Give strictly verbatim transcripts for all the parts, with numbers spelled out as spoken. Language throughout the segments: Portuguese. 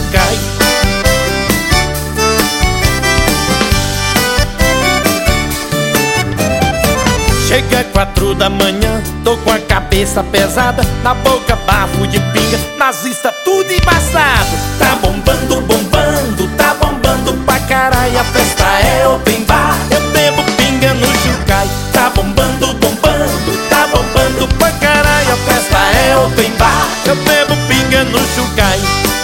Chucai. Chega quatro da manhã, tô com a cabeça pesada, na boca bafo de pinga, nazista tudo embaçado. Tá bombando, bombando, tá bombando pra caralho, a festa é open bar, eu bebo pinga no Chucai. Tá bombando, bombando, tá bombando pra caralho, a festa é open bar, eu bebo pinga no Chucai.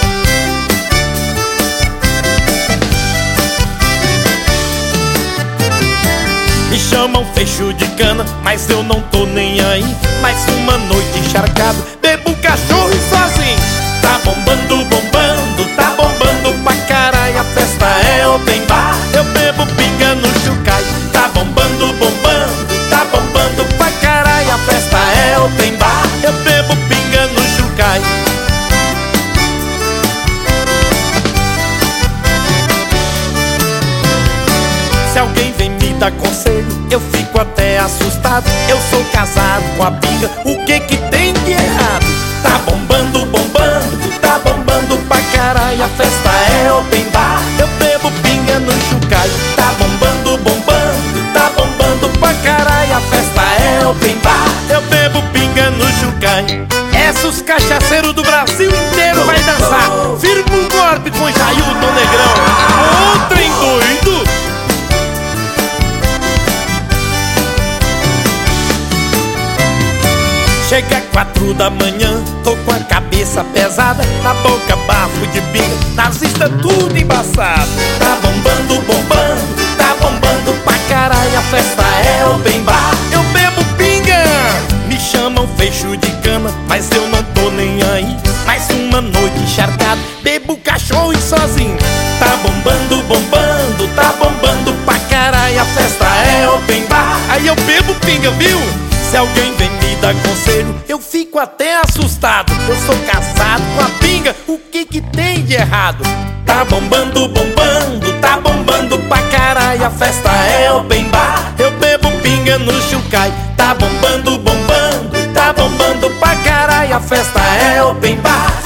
Me chamam fecho de cana, mas eu não tô nem aí. Mais uma noite encharcado, bebo cachorro e sozinho. Tá bombando, bombando, tá bombando pra caralho, a festa é open bar, eu bebo pinga no Chucai. Tá bombando, bombando, tá bombando pra caralho, a festa é open bar, eu bebo pinga no Chucai. Se alguém vem me dar conselho, eu fico até assustado. Eu sou casado com a pinga, o que que tem de errado? Tá bombando, bombando, tá bombando pra caralho, a festa é open bar, eu bebo pinga no Chucai. Tá bombando, bombando, tá bombando pra caralho, a festa é open bar, eu bebo pinga no Chucai. Essa os cachaceiros do Brasil inteiro vai dançar. Firma um golpe com Jailton Negrão. Ô, trem doido! Chega quatro da manhã, tô com a cabeça pesada, na boca bafo de pinga, nazista tudo embaçado. Tá bombando, bombando, tá bombando pra caralho, a festa é open bar, eu bebo pinga. Me chamam fecho de cama, mas eu não tô nem aí. Mais uma noite encharcado, bebo cachorro e sozinho. Tá bombando, bombando, tá bombando pra caralho, a festa é open bar, aí eu bebo pinga, viu? Se alguém vem me dar conselho, eu fico até assustado. Eu sou casado com a pinga, o que que tem de errado? Tá bombando, bombando, tá bombando pra caralho, a festa é open bar, eu bebo pinga no Chucai. Tá bombando, bombando, tá bombando pra caralho, a festa é open bar,